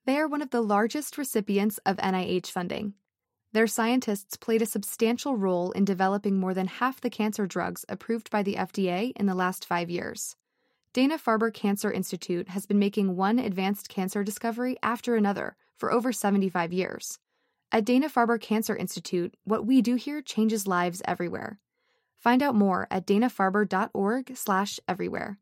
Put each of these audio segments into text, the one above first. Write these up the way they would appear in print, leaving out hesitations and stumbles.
They are one of the largest recipients of NIH funding. Their scientists played a substantial role in developing more than half the cancer drugs approved by the FDA in the last 5 years. Dana-Farber Cancer Institute has been making one advanced cancer discovery after another for over 75 years. At Dana-Farber Cancer Institute, what we do here changes lives everywhere. Find out more at danafarber.org/everywhere.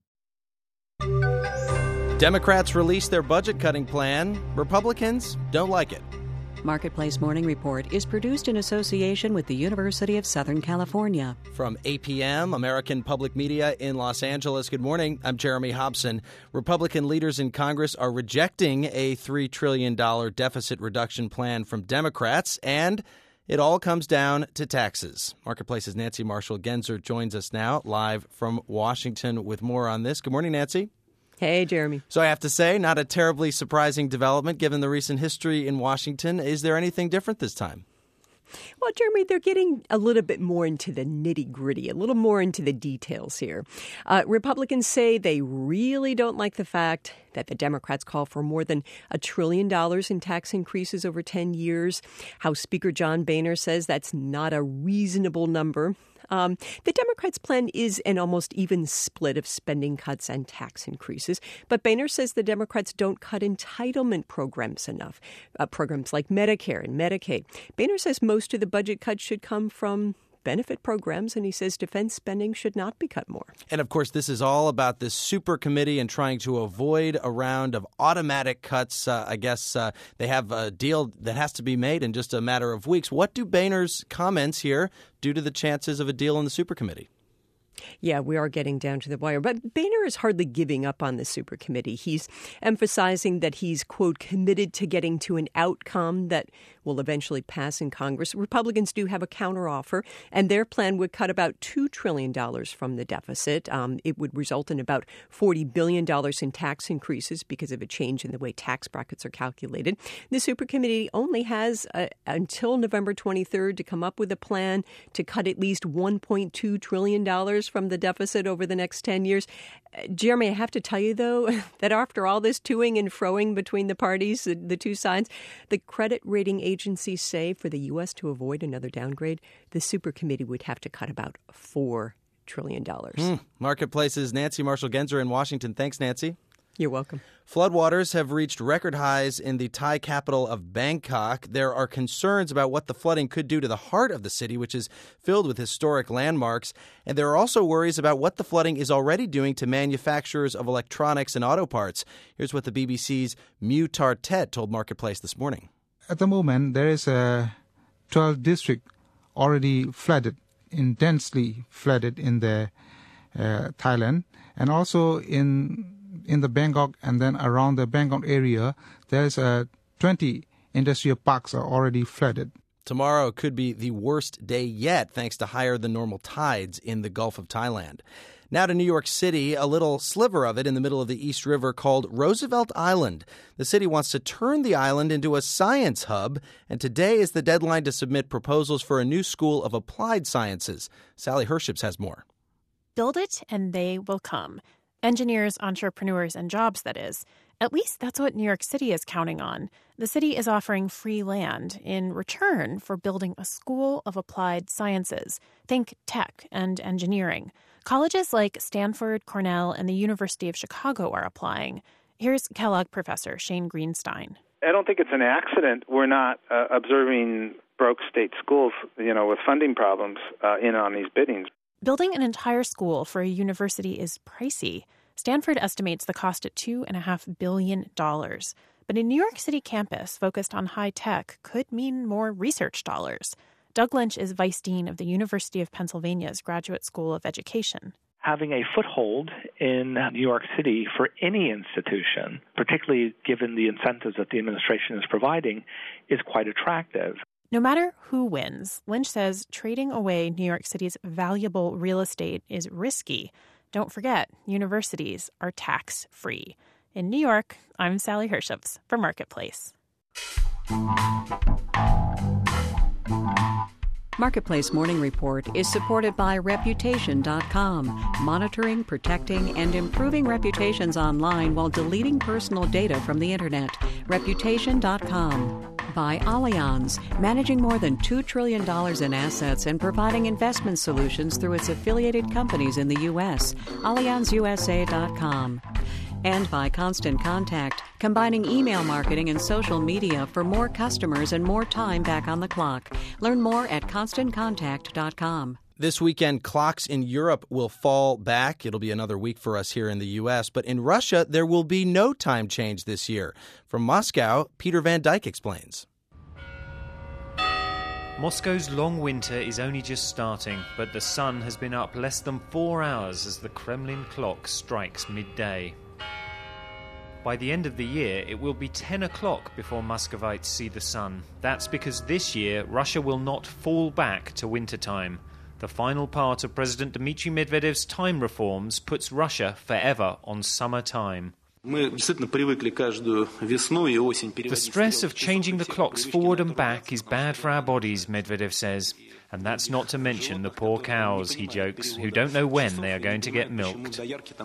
Democrats released their budget-cutting plan. Republicans don't like it. Marketplace Morning Report is produced in association with the University of Southern California. From APM, American Public Media in Los Angeles. Good morning. I'm Jeremy Hobson. Republican leaders in Congress are rejecting a $3 trillion deficit reduction plan from Democrats, and it all comes down to taxes. Marketplace's Nancy Marshall-Genzer joins us now live from Washington with more on this. Good morning, Nancy. Hey, Jeremy. So I have to say, not a terribly surprising development given the recent history in Washington. Is there anything different this time? Well, Jeremy, they're getting a little bit more into the nitty-gritty, a little more into the details here. Republicans say they really don't like the fact that the Democrats call for more than $1 trillion in tax increases over 10 years. House Speaker John Boehner says that's not a reasonable number. The Democrats' plan is an almost even split of spending cuts and tax increases. But Boehner says the Democrats don't cut entitlement programs enough, programs like Medicare and Medicaid. Boehner says most of the budget cuts should come from benefit programs, and he says defense spending should not be cut more. And, of course, this is all about this super committee and trying to avoid a round of automatic cuts. I guess they have a deal that has to be made in just a matter of weeks. What do Boehner's comments here do to the chances of a deal in the super committee? Yeah, we are getting down to the wire. But Boehner is hardly giving up on the super committee. He's emphasizing that he's, quote, committed to getting to an outcome that will eventually pass in Congress. Republicans do have a counteroffer, and their plan would cut about $2 trillion from the deficit. It would result in about $40 billion in tax increases because of a change in the way tax brackets are calculated. The super committee only has until November 23rd to come up with a plan to cut at least $1.2 trillion from the deficit over the next 10 years. Jeremy, I have to tell you, though, that after all this toing and froing between the parties, the two sides, the credit rating agencies say for the U.S. to avoid another downgrade, the super committee would have to cut about $4 trillion. Marketplace's Nancy Marshall-Genzer in Washington. Thanks, Nancy. You're welcome. Floodwaters have reached record highs in the Thai capital of Bangkok. There are concerns about what the flooding could do to the heart of the city, which is filled with historic landmarks. And there are also worries about what the flooding is already doing to manufacturers of electronics and auto parts. Here's what the BBC's Mew Tartet told Marketplace this morning. At the moment, there is a 12 district already flooded, intensely flooded in the Thailand, and also in the Bangkok and then around the Bangkok area, there's 20 industrial parks are already flooded. Tomorrow could be the worst day yet, thanks to higher than normal tides in the Gulf of Thailand. Now to New York City, a little sliver of it in the middle of the East River called Roosevelt Island. The city wants to turn the island into a science hub, and today is the deadline to submit proposals for a new school of applied sciences. Sally Herships has more. Build it and they will come. Engineers, entrepreneurs, and jobs, that is. At least that's what New York City is counting on. The city is offering free land in return for building a school of applied sciences. Think tech and engineering. Colleges like Stanford, Cornell, and the University of Chicago are applying. Here's Kellogg professor Shane Greenstein. I don't think it's an accident we're not observing broke state schools, with funding problems in on these biddings. Building an entire school for a university is pricey. Stanford estimates the cost at $2.5 billion. But a New York City campus focused on high tech could mean more research dollars. Doug Lynch is vice dean of the University of Pennsylvania's Graduate School of Education. Having a foothold in New York City for any institution, particularly given the incentives that the administration is providing, is quite attractive. No matter who wins, Lynch says trading away New York City's valuable real estate is risky. Don't forget, universities are tax-free. In New York, I'm Sally Herships for Marketplace. Marketplace Morning Report is supported by Reputation.com, monitoring, protecting, and improving reputations online while deleting personal data from the Internet. Reputation.com. By Allianz, managing more than $2 trillion in assets and providing investment solutions through its affiliated companies in the U.S. AllianzUSA.com. And by Constant Contact, combining email marketing and social media for more customers and more time back on the clock. Learn more at ConstantContact.com. This weekend, clocks in Europe will fall back. It'll be another week for us here in the U.S. But in Russia, there will be no time change this year. From Moscow, Peter Van Dyke explains. Moscow's long winter is only just starting, but the sun has been up less than 4 hours as the Kremlin clock strikes midday. By the end of the year, it will be 10 o'clock before Muscovites see the sun. That's because this year, Russia will not fall back to wintertime. The final part of President Dmitry Medvedev's time reforms puts Russia forever on summer time. The stress of changing the clocks forward and back is bad for our bodies, Medvedev says. And that's not to mention the poor cows, he jokes, who don't know when they are going to get milked.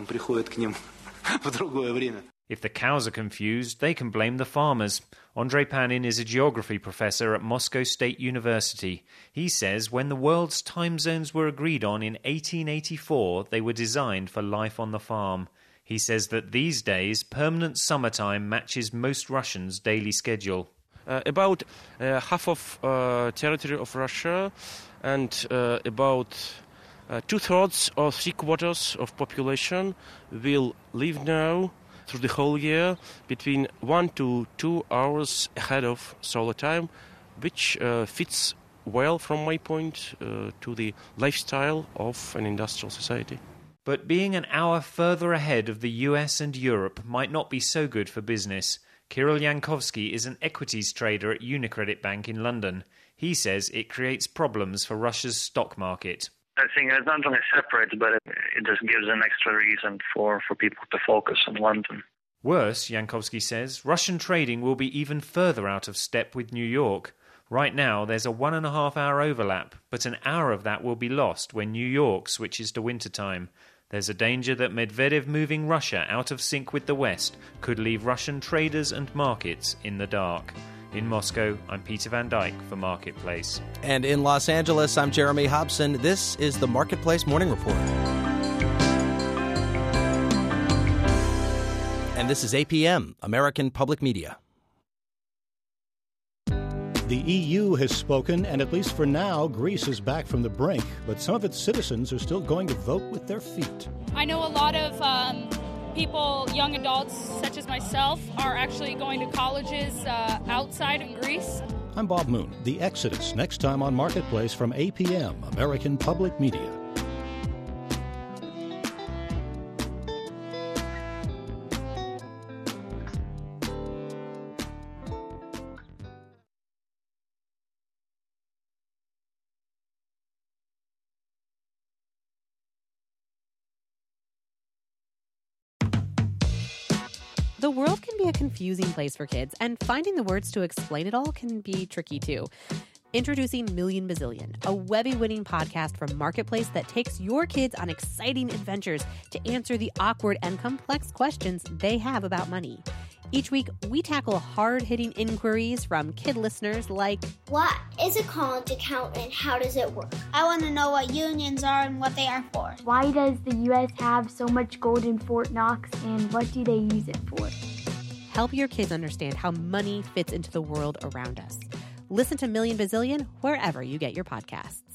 If the cows are confused, they can blame the farmers. Andrei Panin is a geography professor at Moscow State University. He says when the world's time zones were agreed on in 1884, they were designed for life on the farm. He says that these days, permanent summertime matches most Russians' daily schedule. About half of territory of Russia and about two-thirds or three-quarters of population will live now through the whole year between 1 to 2 hours ahead of solar time, which fits well from my point to the lifestyle of an industrial society. But being an hour further ahead of the US and Europe might not be so good for business. Kirill Yankovsky is an equities trader at Unicredit Bank in London. He says it creates problems for Russia's stock market. I think it's not only separate, but it just gives an extra reason for people to focus on London. Worse, Yankovsky says, Russian trading will be even further out of step with New York. Right now, there's a 1.5-hour overlap, but an hour of that will be lost when New York switches to wintertime. There's a danger that Medvedev moving Russia out of sync with the West could leave Russian traders and markets in the dark. In Moscow, I'm Peter Van Dyke for Marketplace. And in Los Angeles, I'm Jeremy Hobson. This is the Marketplace Morning Report. And this is APM, American Public Media. The EU has spoken, and at least for now, Greece is back from the brink. But some of its citizens are still going to vote with their feet. I know a lot of people, young adults such as myself, are actually going to colleges outside of Greece. I'm Bob Moon. The Exodus, next time on Marketplace from APM, American Public Media. The world can be a confusing place for kids, and finding the words to explain it all can be tricky too. Introducing Million Bazillion, a Webby-winning podcast from Marketplace that takes your kids on exciting adventures to answer the awkward and complex questions they have about money. Each week, we tackle hard-hitting inquiries from kid listeners like, what is a college account and how does it work? I want to know what unions are and what they are for. Why does the U.S. have so much gold in Fort Knox and what do they use it for? Help your kids understand how money fits into the world around us. Listen to Million Bazillion wherever you get your podcasts.